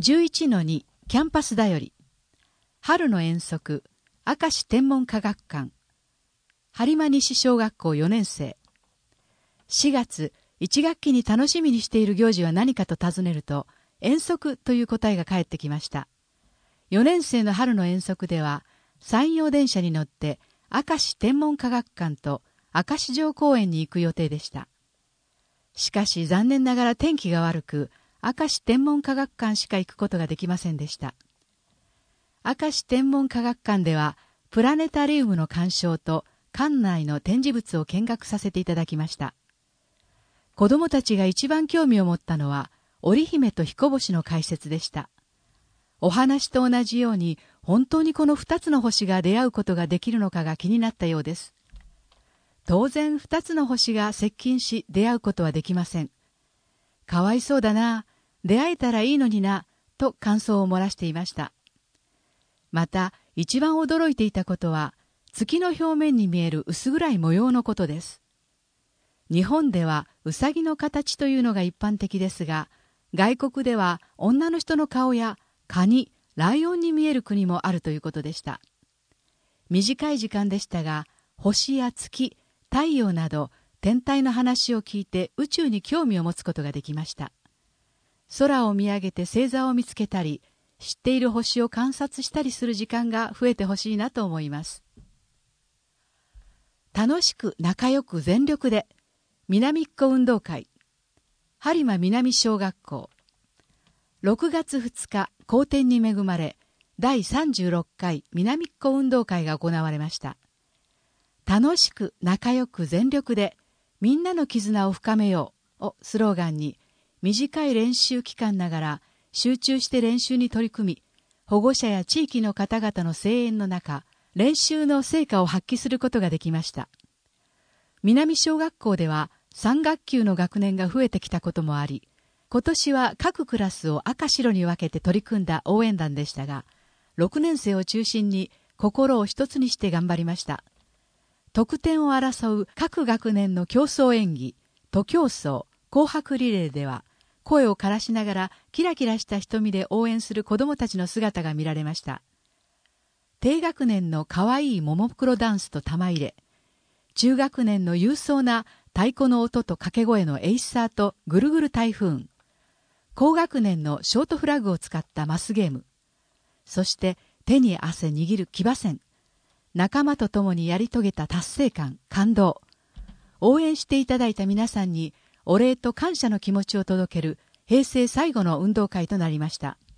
11-2 キャンパスだより春の遠足明石天文科学館播磨西小学校4年生4月1学期に楽しみにしている行事は何かと尋ねると遠足という答えが返ってきました。4年生の春の遠足では山陽電車に乗って明石天文科学館と明石城公園に行く予定でした。しかし残念ながら天気が悪く明石天文科学館しか行くことができませんでした。明石天文科学館ではプラネタリウムの鑑賞と館内の展示物を見学させていただきました。子どもたちが一番興味を持ったのは織姫と彦星の解説でした。お話と同じように本当にこの2つの星が出会うことができるのかが気になったようです。当然2つの星が接近し出会うことはできません。かわいそうだな、出会えたらいいのにな、と感想を漏らしていました。また一番驚いていたことは月の表面に見える薄暗い模様のことです。日本ではうさぎの形というのが一般的ですが、外国では女の人の顔やカニ、ライオンに見える国もあるということでした。短い時間でしたが、星や月、太陽など天体の話を聞いて宇宙に興味を持つことができました。空を見上げて星座を見つけたり、知っている星を観察したりする時間が増えてほしいなと思います。楽しく仲良く全力で南っ子運動会播磨南小学校6月2日好天に恵まれ第36回南っ子運動会が行われました。楽しく仲良く全力でみんなの絆を深めようをスローガンに短い練習期間ながら集中して練習に取り組み、保護者や地域の方々の声援の中、練習の成果を発揮することができました。南小学校では3学級の学年が増えてきたこともあり、今年は各クラスを赤白に分けて取り組んだ応援団でしたが、6年生を中心に心を一つにして頑張りました。得点を争う各学年の競争演技、徒競走、紅白リレーでは、声を枯らしながらキラキラした瞳で応援する子どもたちの姿が見られました。低学年のかわいいももクロダンスと玉入れ、中学年の勇壮な太鼓の音と掛け声のエイサーとぐるぐる台風、高学年のショートフラグを使ったマスゲーム、そして手に汗握る騎馬戦、仲間と共にやり遂げた達成感、感動、応援していただいた皆さんにお礼と感謝の気持ちを届ける平成最後の運動会となりました。